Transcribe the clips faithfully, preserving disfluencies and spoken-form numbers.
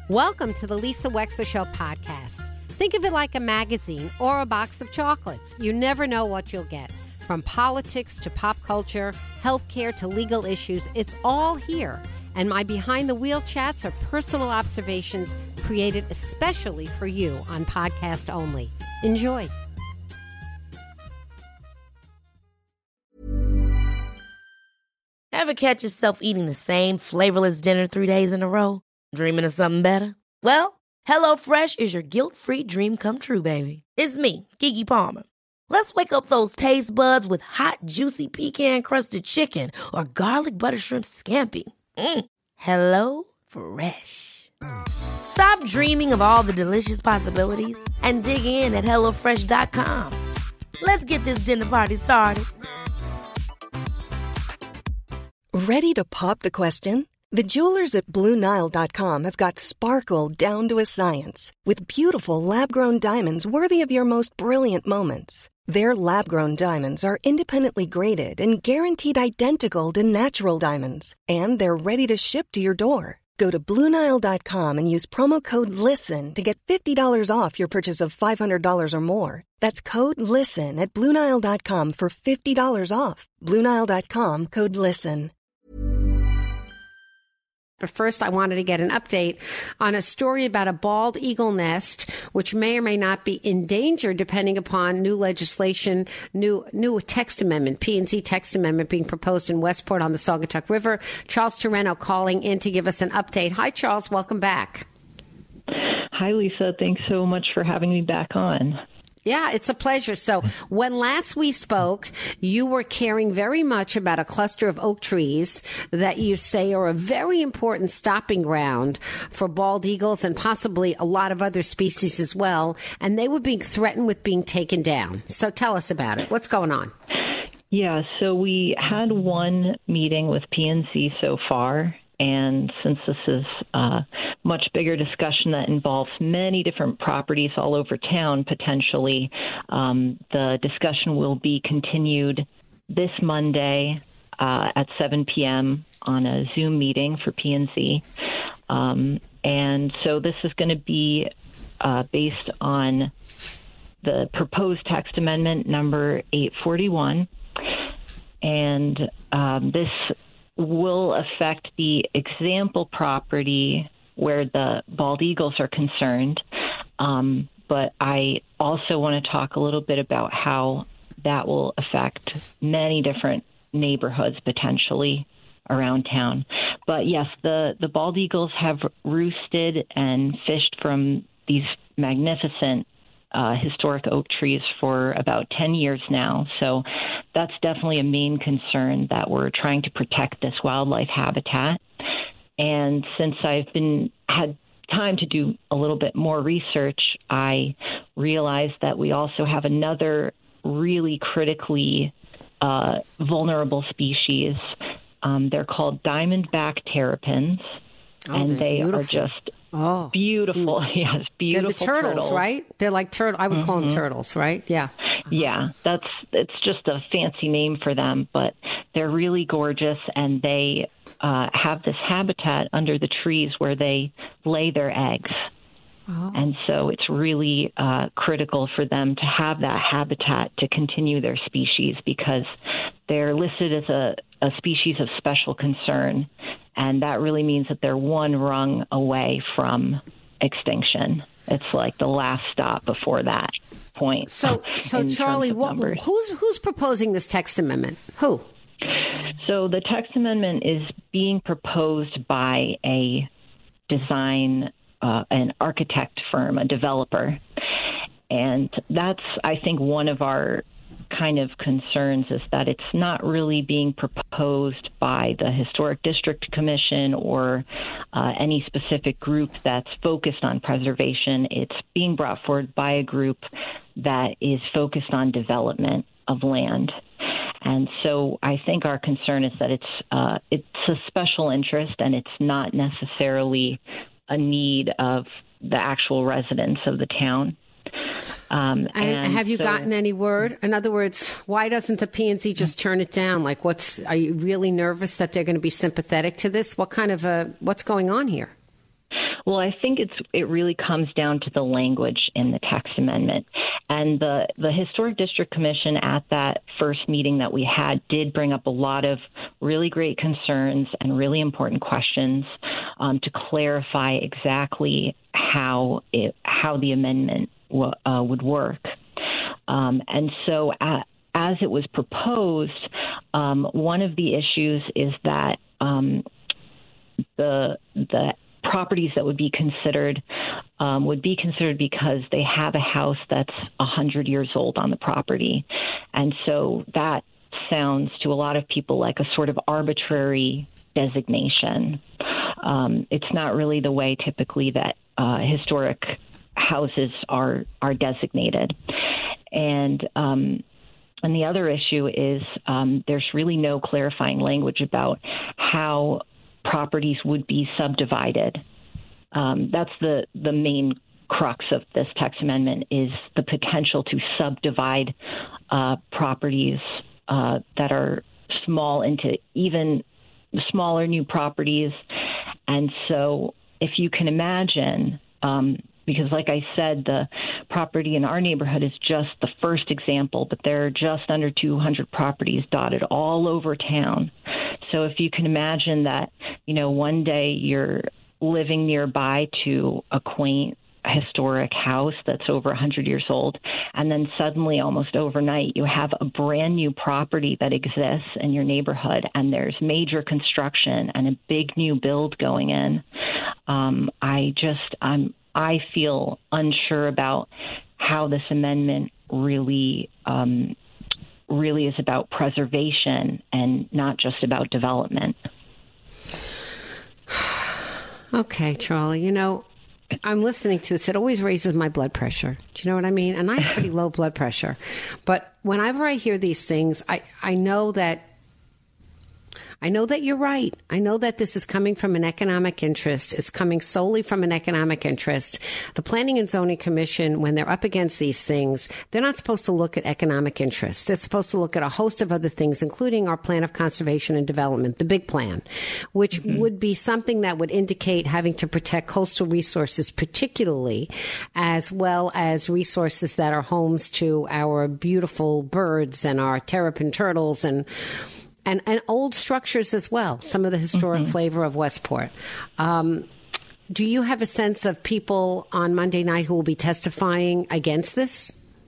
Welcome to the Lisa Wexler Show podcast. Think of it like a magazine or a box of chocolates. You never know what you'll get. From politics to pop culture, healthcare to legal issues, it's all here. And my behind-the-wheel chats are personal observations created especially for you on podcast only. Enjoy. Ever catch yourself eating the same flavorless dinner three days in a row? Dreaming of something better? Well, HelloFresh is your guilt-free dream come true, baby. It's me, Keke Palmer. Let's wake up those taste buds with hot, juicy pecan-crusted chicken or garlic butter shrimp scampi. Mm. Hello Fresh. Stop dreaming of all the delicious possibilities and dig in at hello fresh dot com. Let's get this dinner party started. Ready to pop the question? The jewelers at Blue Nile dot com have got sparkle down to a science with beautiful lab-grown diamonds worthy of your most brilliant moments. Their lab-grown diamonds are independently graded and guaranteed identical to natural diamonds, and they're ready to ship to your door. Go to Blue Nile dot com and use promo code LISTEN to get fifty dollars off your purchase of five hundred dollars or more. That's code LISTEN at Blue Nile dot com for fifty dollars off. Blue Nile dot com, code LISTEN. But first, I wanted to get an update on a story about a bald eagle nest, which may or may not be in danger depending upon new legislation, new new text amendment, P and Z text amendment being proposed in Westport on the Saugatuck River. Charles Torreno calling in to give us an update. Hi, Charles. Welcome back. Hi, Lisa. Thanks so much for having me back on. Yeah, it's a pleasure. So when last we spoke, you were caring very much about a cluster of oak trees that you say are a very important stopping ground for bald eagles and possibly a lot of other species as well. And they were being threatened with being taken down. So tell us about it. What's going on? Yeah, so we had one meeting with P and Z so far. And since this is a much bigger discussion that involves many different properties all over town, potentially, um, the discussion will be continued this Monday uh, at seven p.m. on a Zoom meeting for P and Z. Um, and so this is going to be uh, based on the proposed text amendment number eight forty-one. And um, this will affect the example property where the bald eagles are concerned. Um, but I also want to talk a little bit about how that will affect many different neighborhoods potentially around town. But yes, the, the bald eagles have roosted and fished from these magnificent Uh, historic oak trees for about ten years now. So that's definitely a main concern, that we're trying to protect this wildlife habitat. And since I've been had time to do a little bit more research, I realized that we also have another really critically uh, vulnerable species. Um, they're called diamondback terrapins, oh, and they beautiful. are just Oh, beautiful. Mm. Yes, beautiful. They're the turtles, turtle. right? They're like turtle. I would mm-hmm. call them turtles, right? Yeah. Yeah, that's it's just a fancy name for them, but they're really gorgeous, and they uh, have this habitat under the trees where they lay their eggs. Oh. And so it's really uh, critical for them to have that habitat to continue their species, because they're listed as a, a species of special concern. And that really means that they're one rung away from extinction. It's like the last stop before that point. So, so Charlie, what, who's who's proposing this text amendment? Who? So the text amendment is being proposed by a design, uh, an architect firm, a developer. And that's, I think, one of our kind of concerns, is that it's not really being proposed by the Historic District Commission or uh, any specific group that's focused on preservation. It's being brought forward by a group that is focused on development of land. And so I think our concern is that it's uh, it's a special interest, and it's not necessarily a need of the actual residents of the town. Um, and, and have you so, gotten any word? In other words, why doesn't the P and Z just turn it down? Like, what's, are you really nervous that they're going to be sympathetic to this? What kind of a, what's going on here? Well, I think it's it really comes down to the language in the text amendment. And the, the Historic District Commission at that first meeting that we had did bring up a lot of really great concerns and really important questions um, to clarify exactly how it, how the amendment w- uh, would work. Um, and so at, as it was proposed, um, one of the issues is that um, the the properties that would be considered um, would be considered because they have a house that's one hundred years old on the property. And so that sounds to a lot of people like a sort of arbitrary designation. Um, it's not really the way typically that uh, historic houses are are designated. And um, and the other issue is um, there's really no clarifying language about how properties would be subdivided. Um, that's the, the main crux of this text amendment, is the potential to subdivide uh, properties uh, that are small into even smaller new properties. And so if you can imagine, um, because like I said, the property in our neighborhood is just the first example, but there are just under two hundred properties dotted all over town. So if you can imagine that, you know, one day you're living nearby to a quaint historic house that's over one hundred years old, and then suddenly, almost overnight, you have a brand new property that exists in your neighborhood, and there's major construction and a big new build going in. Um, I just, I'm, I feel unsure about how this amendment really, um, really is about preservation and not just about development. Okay, Charlie, you know, I'm listening to this. It always raises my blood pressure. Do you know what I mean? And I have pretty low blood pressure. But whenever I hear these things, I, I know that I know that you're right. I know that this is coming from an economic interest. It's coming solely from an economic interest. The Planning and Zoning Commission, when they're up against these things, they're not supposed to look at economic interests. They're supposed to look at a host of other things, including our Plan of Conservation and Development, the big plan, which mm-hmm. would be something that would indicate having to protect coastal resources, particularly, as well as resources that are homes to our beautiful birds and our terrapin turtles and And, and old structures as well, some of the historic mm-hmm. flavor of Westport. Um, do you have a sense of people on Monday night who will be testifying against this?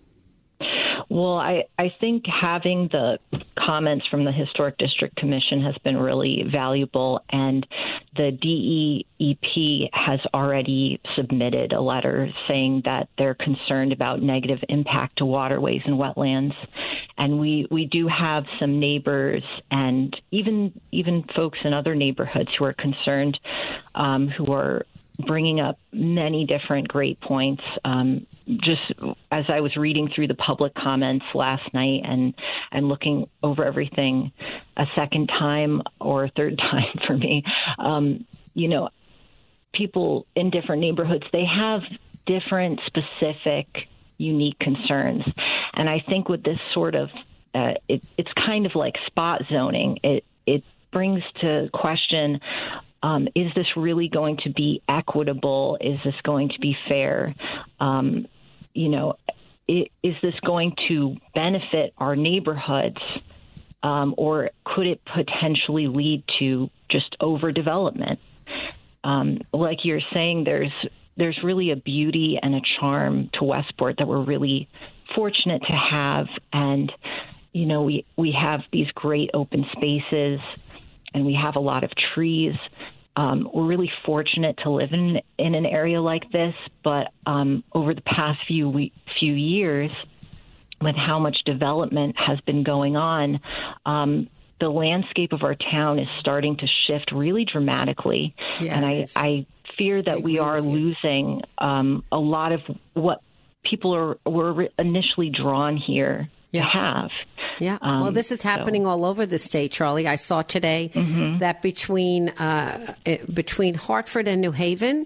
Well, I, I think having the comments from the Historic District Commission has been really valuable, and the D E E P has already submitted a letter saying that they're concerned about negative impact to waterways and wetlands. And we, we do have some neighbors and even even folks in other neighborhoods who are concerned, um, who are bringing up many different great points. Um, just as I was reading through the public comments last night and, and looking over everything a second time or a third time for me, um, you know, people in different neighborhoods, they have different specific, unique concerns. And I think with this sort of, uh, it, it's kind of like spot zoning. It, it brings to question, Um, is this really going to be equitable? Is this going to be fair? Um, you know, it, is this going to benefit our neighborhoods? Um, or could it potentially lead to just overdevelopment? Um, like you're saying, there's there's really a beauty and a charm to Westport that we're really fortunate to have. And, you know, we, we have these great open spaces, and we have a lot of trees. Um, we're really fortunate to live in in an area like this, but um, over the past few we, few years, with how much development has been going on, um, the landscape of our town is starting to shift really dramatically. Yeah, and I, I fear that I we are losing um, a lot of what people are were initially drawn here yeah. to have. Yeah. Um, well, this is happening so. all over the state, Charlie. I saw today mm-hmm. that between uh, it, between Hartford and New Haven,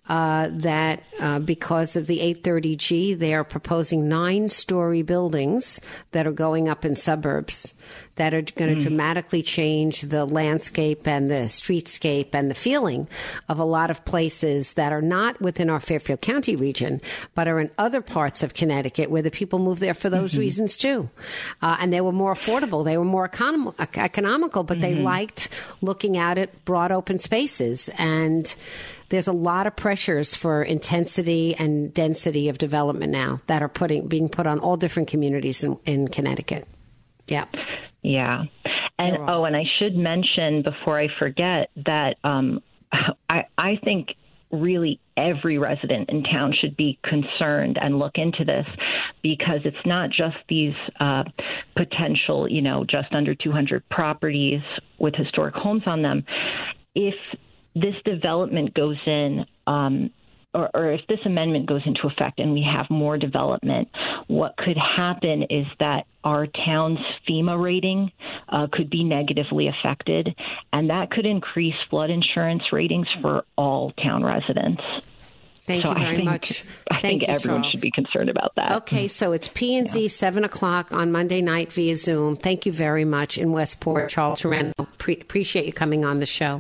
uh, that uh, because of the eight thirty G, they are proposing nine-story buildings that are going up in suburbs that are going to mm. dramatically change the landscape and the streetscape and the feeling of a lot of places that are not within our Fairfield County region, but are in other parts of Connecticut where the people move there for those mm-hmm. reasons too. Uh, and they were more affordable. They were more econom- economical, but mm-hmm. they liked looking out at broad open spaces. And there's a lot of pressures for intensity and density of development now that are putting being put on all different communities in, in Connecticut. Yeah. Yeah. And oh, and I should mention before I forget that um, I, I think really every resident in town should be concerned and look into this, because it's not just these uh, potential, you know, just under two hundred properties with historic homes on them. If this development goes in, um, Or, or if this amendment goes into effect and we have more development, what could happen is that our town's FEMA rating uh, could be negatively affected, and that could increase flood insurance ratings for all town residents. Thank so you very I think, much. I Thank think you, everyone Charles. should be concerned about that. Okay, so it's P and Z, yeah. seven o'clock on Monday night via Zoom. Thank you very much in Westport, Charles Torreno. Pre- appreciate you coming on the show.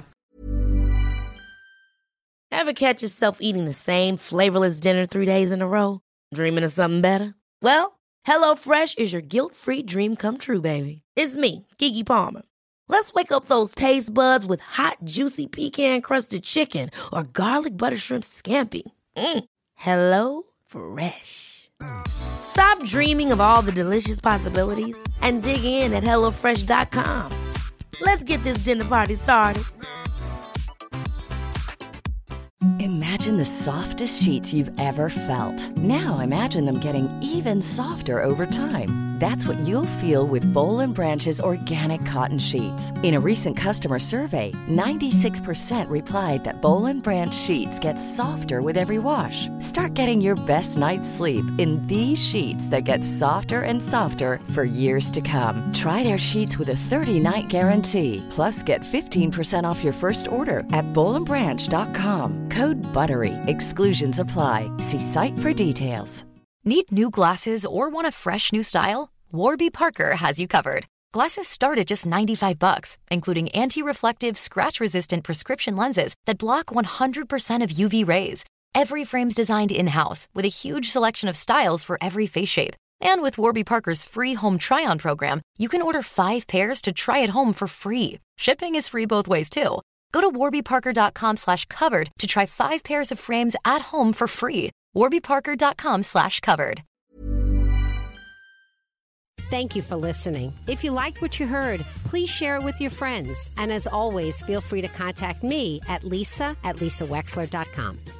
Ever catch yourself eating the same flavorless dinner three days in a row? Dreaming of something better? Well, HelloFresh is your guilt-free dream come true, baby. It's me, Keke Palmer. Let's wake up those taste buds with hot, juicy pecan-crusted chicken or garlic butter shrimp scampi. Mm. Hello Fresh. Stop dreaming of all the delicious possibilities and dig in at hello fresh dot com. Let's get this dinner party started. Imagine the softest sheets you've ever felt. Now imagine them getting even softer over time. That's what you'll feel with Boll and Branch's organic cotton sheets. In a recent customer survey, ninety-six percent replied that Boll and Branch sheets get softer with every wash. Start getting your best night's sleep in these sheets that get softer and softer for years to come. Try their sheets with a thirty-night guarantee. Plus, get fifteen percent off your first order at boll and branch dot com. Code BUTTERY. Exclusions apply. See site for details. Need new glasses or want a fresh new style? Warby Parker has you covered. Glasses start at just ninety-five bucks, including anti-reflective, scratch-resistant prescription lenses that block one hundred percent of U V rays. Every frame's designed in-house with a huge selection of styles for every face shape. And with Warby Parker's free home try-on program, you can order five pairs to try at home for free. Shipping is free both ways, too. Go to warby parker dot com slash covered to try five pairs of frames at home for free. warby parker dot com slash covered. Thank you for listening. If you liked what you heard, please share it with your friends. And as always, feel free to contact me at lisa at lisa wexler dot com.